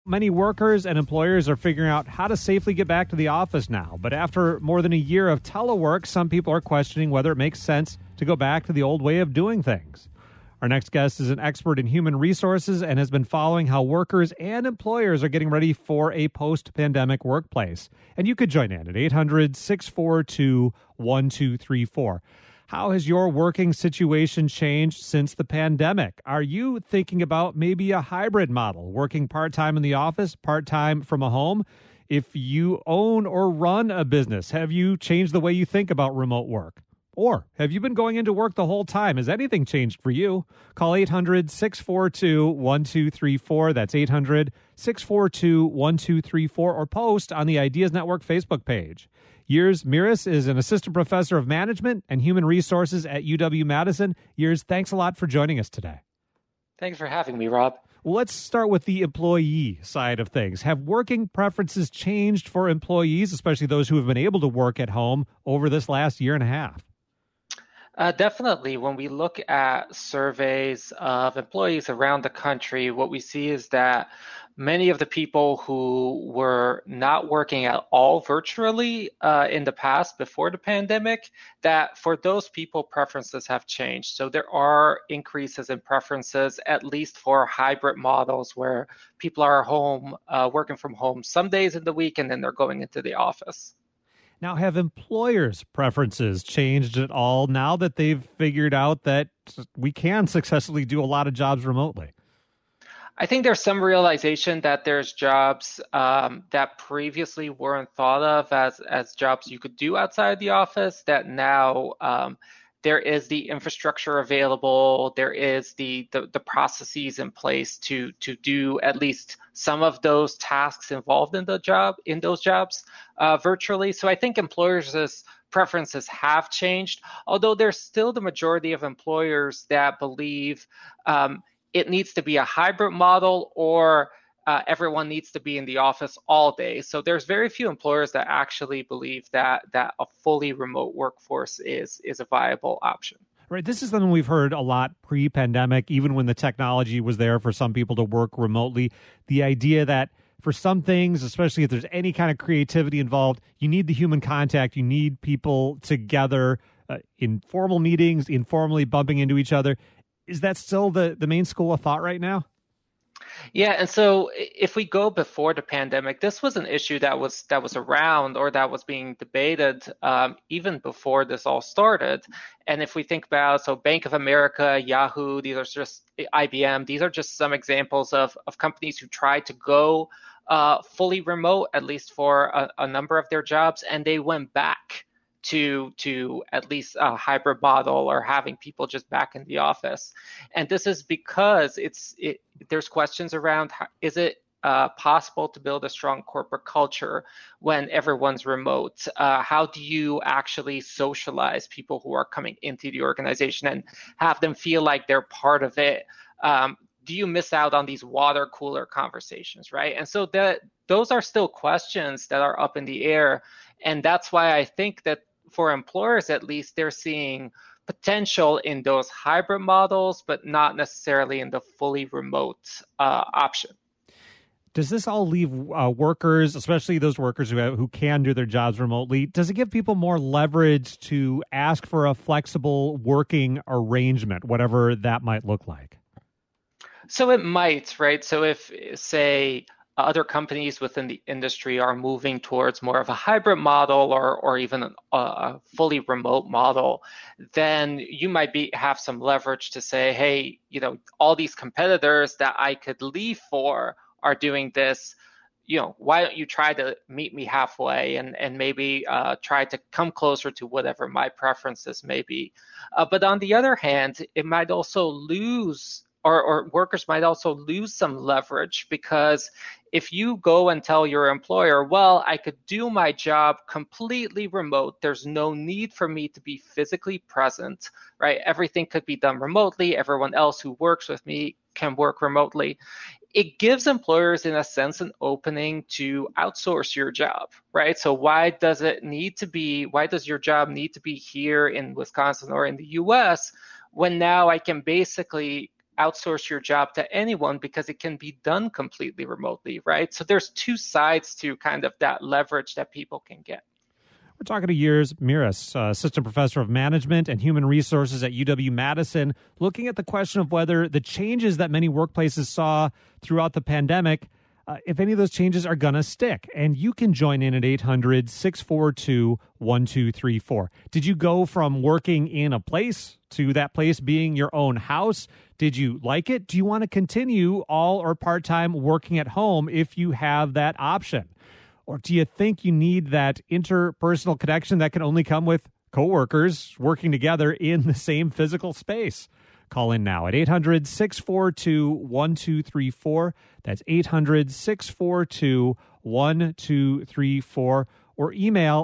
Many workers and employers are figuring out how to safely get back to the office now. But after more than a year of telework, some people are questioning whether it makes sense to go back to the old way of doing things. Our next guest is an expert in human resources and has been following how workers and employers are getting ready for a post-pandemic workplace. And you could join in at 800-642-1234. How has your working situation changed since the pandemic? Are you thinking about maybe a hybrid model, working part-time in the office, part-time from a home? If you own or run a business, have you changed the way you think about remote work? Or have you been going into work the whole time? Has anything changed for you? Call 800-642-1234. That's 800-642-1234 or post on the Ideas Network Facebook page. Yirs Miris is an assistant professor of management and human resources at UW-Madison. Yirs, thanks a lot for joining us today. Thanks for having me, Rob. Well, let's start with the employee side of things. Have working preferences changed for employees, especially those who have been able to work at home over this last year and a half? Definitely. When we look at surveys of employees around the country, what we see is that many of the people who were not working at all virtually in the past before the pandemic, that for those people, preferences have changed. So there are increases in preferences, at least for hybrid models where people are home, working from home some days in the week, and then they're going into the office. Now, have employers' preferences changed at all now that they've figured out that we can successfully do a lot of jobs remotely? I think there's some realization that there's jobs that previously weren't thought of as jobs you could do outside the office, that now there is the infrastructure available, there is the processes in place to do at least some of those tasks involved in those jobs virtually. So I think employers' preferences have changed, although there's still the majority of employers that believe it needs to be a hybrid model or everyone needs to be in the office all day. So there's very few employers that actually believe that a fully remote workforce is a viable option. Right. This is something we've heard a lot pre-pandemic, even when the technology was there for some people to work remotely. The idea that for some things, especially if there's any kind of creativity involved, you need the human contact. You need people together in formal meetings, informally bumping into each other. Is that still the main school of thought right now? Yeah, and so if we go before the pandemic, this was an issue that was around or that was being debated even before this all started. And if we think about, so Bank of America, Yahoo, these are just IBM, these are just some examples of companies who tried to go fully remote, at least for a number of their jobs, and they went back to at least a hybrid model or having people just back in the office. And this is because there's questions around is it possible to build a strong corporate culture when everyone's remote? How do you actually socialize people who are coming into the organization and have them feel like they're part of it? Do you miss out on these water cooler conversations, right? And so those are still questions that are up in the air. And that's why I think that for employers, at least, they're seeing potential in those hybrid models, but not necessarily in the fully remote option. Does this all leave workers, especially those workers who can do their jobs remotely, does it give people more leverage to ask for a flexible working arrangement, whatever that might look like? So it might, right? So if, say, other companies within the industry are moving towards more of a hybrid model or even a fully remote model, then you might have some leverage to say, hey, all these competitors that I could leave for are doing this. Why don't you try to meet me halfway and maybe try to come closer to whatever my preferences may be. But on the other hand, it might also lose or workers might also lose some leverage, because if you go and tell your employer, well, I could do my job completely remote, there's no need for me to be physically present, right? Everything could be done remotely. Everyone else who works with me can work remotely. It gives employers, in a sense, an opening to outsource your job, right? So why does your job need to be here in Wisconsin or in the US when now I can basically outsource your job to anyone because it can be done completely remotely, right? So there's two sides to kind of that leverage that people can get. We're talking to Urs Miras, Assistant Professor of Management and Human Resources at UW-Madison, looking at the question of whether the changes that many workplaces saw throughout the pandemic, if any of those changes are going to stick. And you can join in at 800-642-1234. Did you go from working in a place to that place being your own house? Did you like it? Do you want to continue all or part-time working at home if you have that option? Or do you think you need that interpersonal connection that can only come with coworkers working together in the same physical space? Call in now at 800-642-1234. That's 800-642-1234. Or email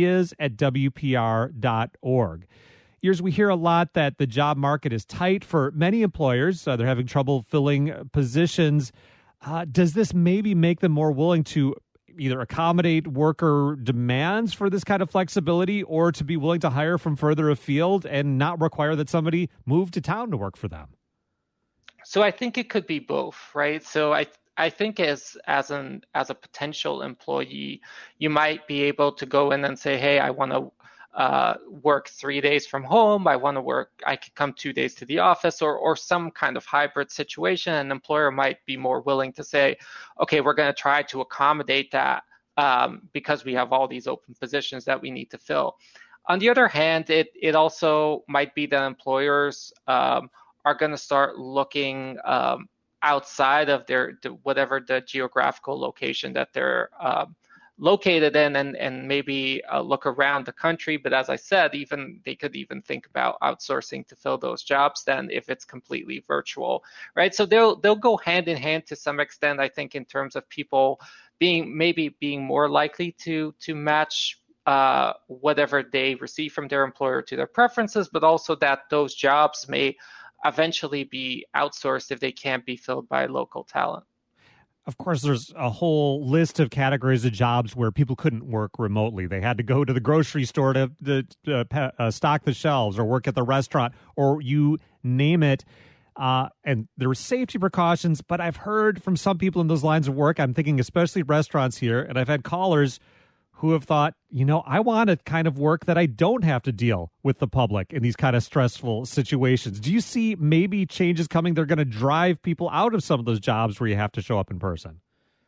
ideas@wpr.org. Urs, we hear a lot that the job market is tight for many employers. They're having trouble filling positions. Does this maybe make them more willing to either accommodate worker demands for this kind of flexibility or to be willing to hire from further afield and not require that somebody move to town to work for them? So I think it could be both, right? So I think as a potential employee, you might be able to go in and say, hey, I want to work 3 days from home. I could come 2 days to the office, or some kind of hybrid situation. An employer might be more willing to say, okay, we're going to try to accommodate that because we have all these open positions that we need to fill. On the other hand, it also might be that employers are going to start looking outside of whatever the geographical location that they're located in, and maybe look around the country. But as I said, they could even think about outsourcing to fill those jobs then if it's completely virtual, right? So they'll go hand in hand to some extent, I think, in terms of people being more likely to match whatever they receive from their employer to their preferences, but also that those jobs may eventually be outsourced if they can't be filled by local talent. Of course, there's a whole list of categories of jobs where people couldn't work remotely. They had to go to the grocery store to stock the shelves or work at the restaurant, or you name it. And there were safety precautions, but I've heard from some people in those lines of work, I'm thinking especially restaurants here, and I've had callers who have thought, I want a kind of work that I don't have to deal with the public in these kind of stressful situations. Do you see maybe changes coming that are going to drive people out of some of those jobs where you have to show up in person?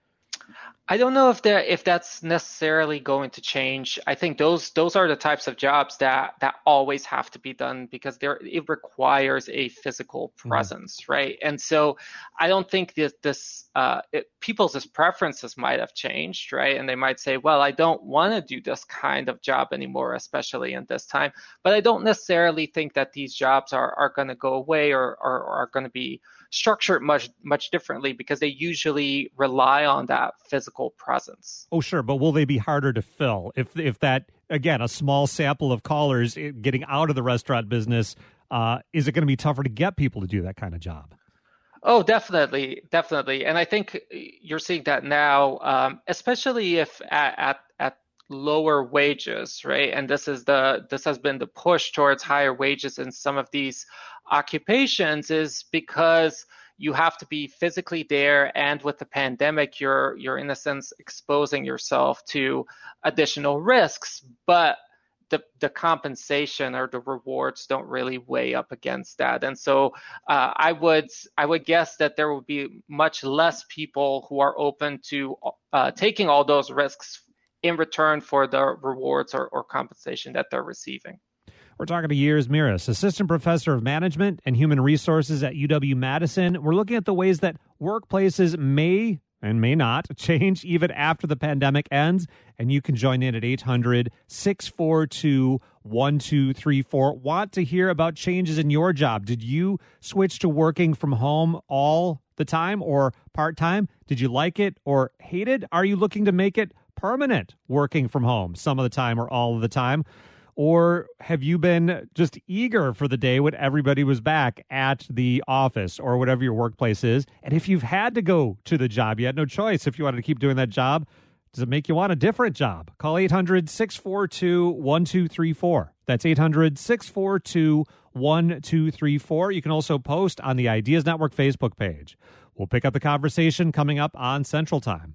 I don't know if that's necessarily going to change. I think those are the types of jobs that always have to be done because it requires a physical presence, right? And so I don't think people's preferences might have changed, right? And they might say, well, I don't want to do this kind of job anymore, especially in this time. But I don't necessarily think that these jobs are going to go away or are going to be structured much differently because they usually rely on that physical presence. Oh, sure. But will they be harder to fill if that, again, a small sample of callers getting out of the restaurant business, is it going to be tougher to get people to do that kind of job? Oh, definitely. And I think you're seeing that now, especially if at lower wages, right? And this has been the push towards higher wages in some of these occupations is because you have to be physically there, and with the pandemic, you're in a sense exposing yourself to additional risks, but the compensation or the rewards don't really weigh up against that. And so I would guess that there will be much less people who are open to taking all those risks in return for the rewards or compensation that they're receiving. We're talking to Urs Miras, Assistant Professor of Management and Human Resources at UW-Madison. We're looking at the ways that workplaces may and may not change even after the pandemic ends. And you can join in at 800-642-1234. Want to hear about changes in your job? Did you switch to working from home all the time or part-time? Did you like it or hate it? Are you looking to make it permanent, working from home some of the time or all of the time? Or have you been just eager for the day when everybody was back at the office or whatever your workplace is? And if you've had to go to the job, you had no choice. If you wanted to keep doing that job, does it make you want a different job? Call 800-642-1234. That's 800-642-1234. 1234. You can also post on the Ideas Network Facebook page. We'll pick up the conversation coming up on Central Time.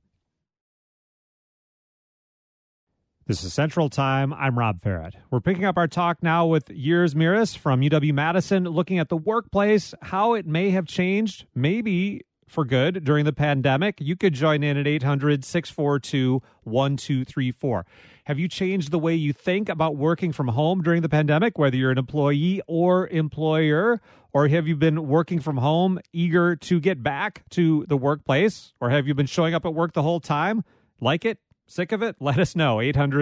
This is Central Time. I'm Rob Farrett. We're picking up our talk now with Yirs Miris from UW-Madison, looking at the workplace, how it may have changed, maybe for good, during the pandemic. You could join in at 800-642-1234. Have you changed the way you think about working from home during the pandemic, whether you're an employee or employer? Or have you been working from home, eager to get back to the workplace? Or have you been showing up at work the whole time? Like it? Sick of it? Let us know.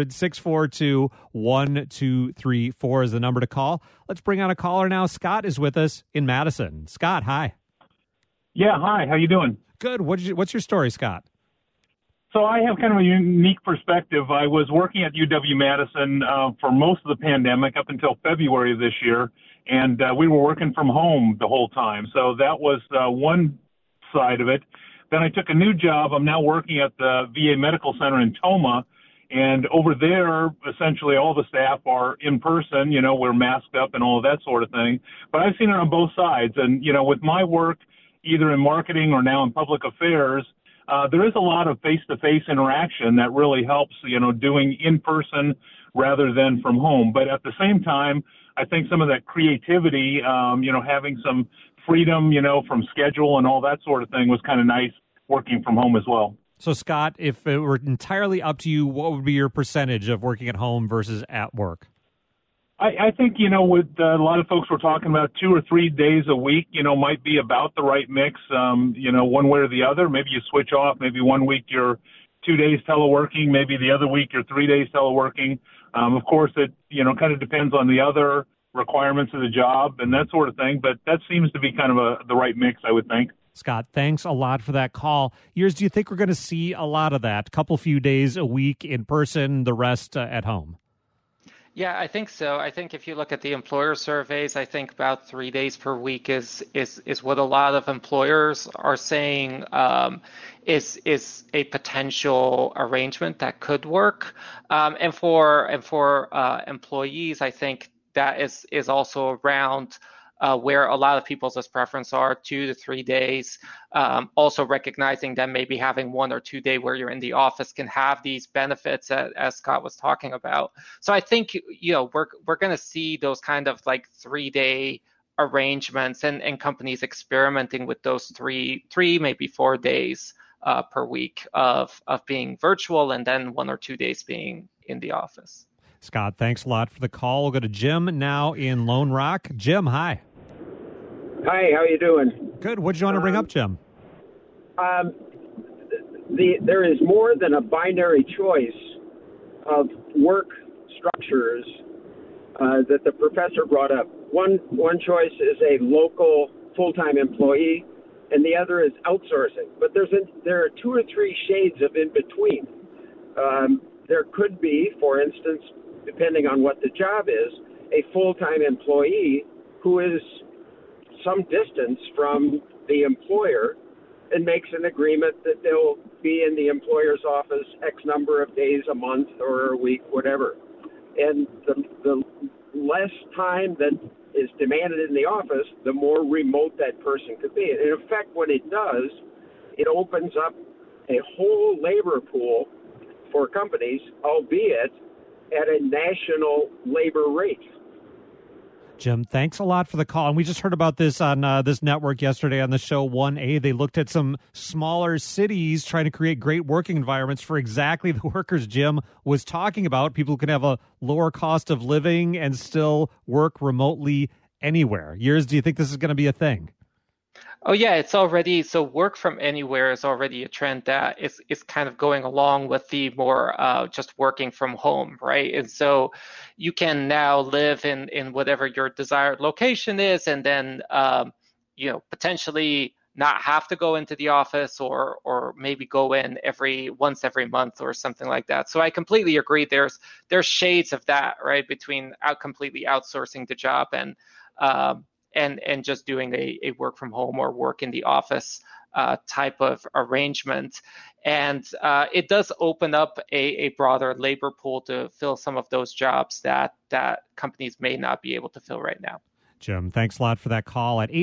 800-642-1234 is the number to call. Let's bring on a caller now. Scott is with us in Madison. Scott, hi. Yeah, hi. How you doing? Good. What's your story, Scott? So I have kind of a unique perspective. I was working at UW-Madison for most of the pandemic up until February of this year, and we were working from home the whole time. So that was one side of it. Then I took a new job. I'm now working at the VA Medical Center in Toma, and over there, essentially all the staff are in person. You know, we're masked up and all of that sort of thing. But I've seen it on both sides. And, you know, with my work, either in marketing or now in public affairs, there is a lot of face-to-face interaction that really helps, you know, doing in person rather than from home. But at the same time, I think some of that creativity, you know, having some freedom, you know, from schedule and all that sort of thing was kind of nice working from home as well. So, Scott, if it were entirely up to you, what would be your percentage of working at home versus at work? I think, you know, with a lot of folks were talking about 2 or 3 days a week, you know, might be about the right mix, you know, one way or the other. Maybe you switch off. Maybe one week you're 2 days teleworking. Maybe the other week you're 3 days teleworking. Of course, it, you know, kind of depends on the other requirements of the job and that sort of thing. But that seems to be kind of the right mix, I would think. Scott, thanks a lot for that call. Yirs, do you think we're going to see a lot of that? Few days a week in person, the rest at home? Yeah, I think so. I think if you look at the employer surveys, I think about 3 days per week is what a lot of employers are saying is a potential arrangement that could work. And for employees, I think that is also around where a lot of people's preference are, 2 to 3 days. Also recognizing that maybe having 1 or 2 day where you're in the office can have these benefits as Scott was talking about. So I think, you know, we're going to see those kind of like 3 day arrangements and companies experimenting with those three, maybe 4 days per week of being virtual and then 1 or 2 days being in the office. Scott, thanks a lot for the call. We'll go to Jim now in Lone Rock. Jim, hi. Hi, how you doing? Good. What did you want to bring up, Jim? There is more than a binary choice of work structures that the professor brought up. One choice is a local full-time employee, and the other is outsourcing. But there are 2 or 3 shades of in between. There could be, for instance, depending on what the job is, a full-time employee who is some distance from the employer and makes an agreement that they'll be in the employer's office X number of days a month or a week, whatever. And the less time that is demanded in the office, the more remote that person could be. And in effect, what it does, it opens up a whole labor pool for companies, albeit at a national labor rate. Jim, thanks a lot for the call. And we just heard about this on this network yesterday on the show 1A. They looked at some smaller cities trying to create great working environments for exactly the workers Jim was talking about. People who can have a lower cost of living and still work remotely anywhere. Yirs, do you think this is going to be a thing? Oh, yeah, it's already, so work from anywhere is already a trend that is kind of going along with the more just working from home, right? And so you can now live in whatever your desired location is and then, you know, potentially not have to go into the office or maybe go in once every month or something like that. So I completely agree. There's shades of that, right, between completely outsourcing the job and just doing a work from home or work in the office type of arrangement. And it does open up a broader labor pool to fill some of those jobs that companies may not be able to fill right now. Jim. Thanks a lot for that call at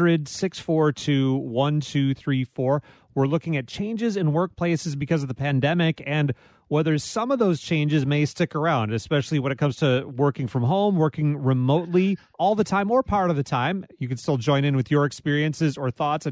800-642-1234. We're looking at changes in workplaces because of the pandemic and whether some of those changes may stick around, especially when it comes to working from home, working remotely all the time or part of the time. You can still join in with your experiences or thoughts at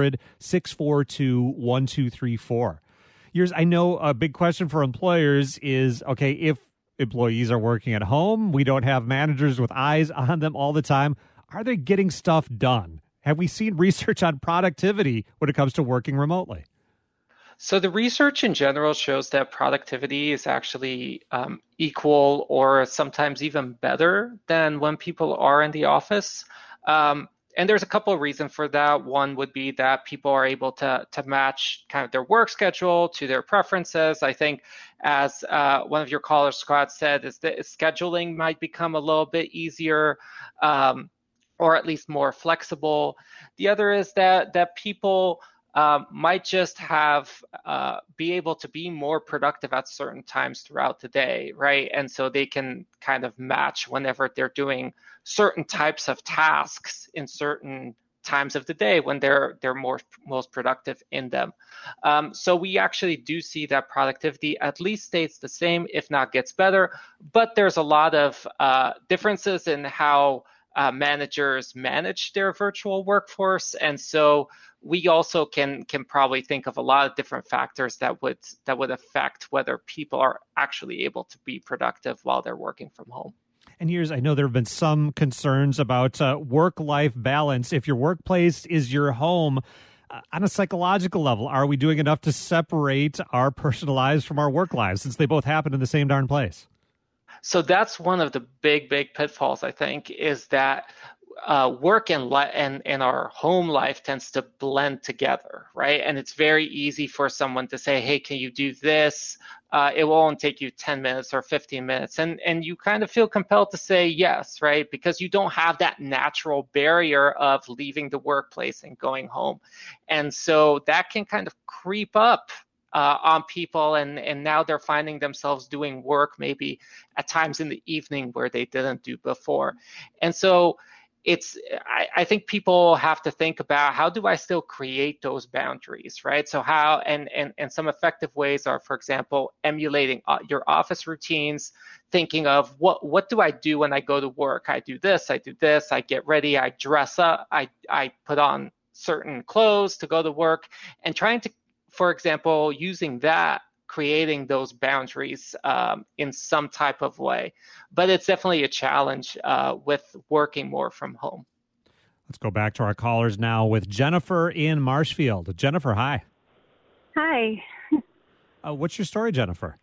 800-642-1234. I know a big question for employers is, okay, if employees are working at home, we don't have managers with eyes on them all the time, are they getting stuff done? Have we seen research on productivity when it comes to working remotely? So the research in general shows that productivity is actually equal or sometimes even better than when people are in the office. And there's a couple of reasons for that. One would be that people are able to match kind of their work schedule to their preferences. I think as one of your callers, Scott, said, is that scheduling might become a little bit easier or at least more flexible. The other is that people might just be able to be more productive at certain times throughout the day, right? And so they can kind of match whenever they're doing certain types of tasks in certain times of the day when they're most productive in them. So we actually do see that productivity at least stays the same, if not gets better. But there's a lot of differences in how managers manage their virtual workforce, and so we also can probably think of a lot of different factors that would affect whether people are actually able to be productive while they're working from home. And I know there have been some concerns about work-life balance. If your workplace is your home, on a psychological level, are we doing enough to separate our personal lives from our work lives since they both happen in the same darn place? So that's one of the big pitfalls, I think, is that work and our home life tends to blend together, right? And it's very easy for someone to say, hey, can you do this? It will only take you 10 minutes or 15 minutes. And you kind of feel compelled to say yes, right? Because you don't have that natural barrier of leaving the workplace and going home. And so that can kind of creep up on people, and now they're finding themselves doing work maybe at times in the evening where they didn't do before. And so I think people have to think about, how do I still create those boundaries, right? So how, and some effective ways are, for example, emulating your office routines, thinking of what do I do when I go to work? I do this, I get ready, I dress up, I put on certain clothes to go to work, and trying to, for example, using that, creating those boundaries in some type of way. But it's definitely a challenge with working more from home. Let's go back to our callers now with Jennifer in Marshfield. Jennifer, hi. Hi. What's your story, Jennifer?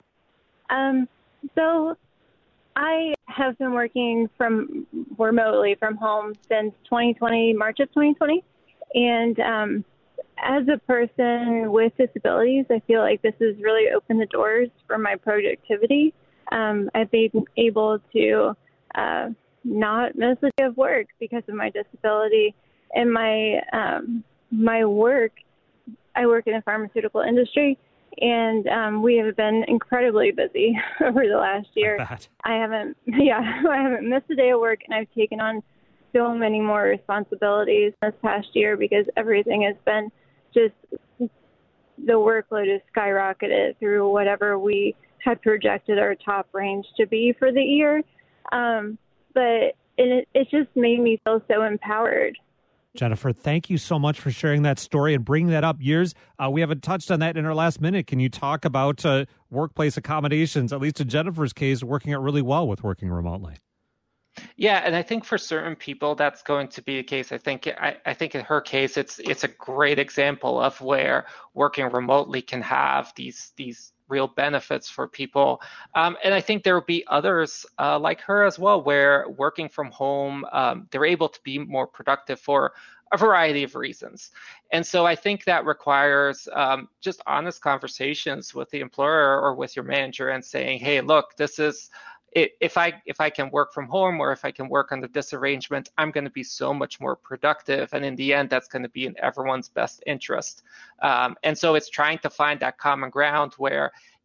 So I have been working remotely from home since 2020, March of 2020. And as a person with disabilities, I feel like this has really opened the doors for my productivity. I've been able to not miss a day of work because of my disability. And my work, I work in the pharmaceutical industry, and we have been incredibly busy over the last year. I haven't missed a day of work, and I've taken on so many more responsibilities this past year because everything has been just, the workload has skyrocketed through whatever we had projected our top range to be for the year. But it just made me feel so empowered. Jennifer, thank you so much for sharing that story and bringing that up. We haven't touched on that in our last minute. Can you talk about workplace accommodations, at least in Jennifer's case, working out really well with working remotely? Yeah, and I think for certain people that's going to be the case. I think in her case, it's a great example of where working remotely can have these real benefits for people. And I think there will be others like her as well, where working from home, they're able to be more productive for a variety of reasons. And so I think that requires just honest conversations with the employer or with your manager and saying, hey, look, this is, if I can work from home or if I can work under this arrangement, I'm going to be so much more productive. And in the end, that's going to be in everyone's best interest. And so it's trying to find that common ground where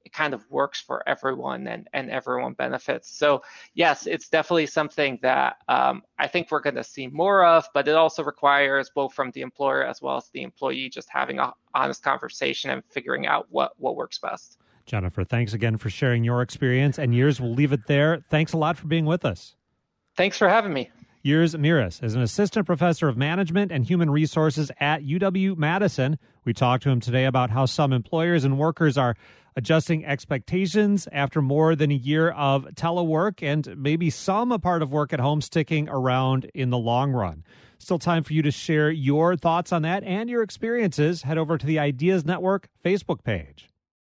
kind of works for everyone and everyone benefits. So yes, it's definitely something that I think we're going to see more of, but it also requires both from the employer as well as the employee just having an honest conversation and figuring out what works best. Jennifer, thanks again for sharing your experience and yours. We'll leave it there. Thanks a lot for being with us. Thanks for having me. Urs Amiris is an assistant professor of management and human resources at UW-Madison. We talked to him today about how some employers and workers are adjusting expectations after more than a year of telework and maybe some a part of work at home sticking around in the long run. Still time for you to share your thoughts on that and your experiences. Head over to the Ideas Network Facebook page.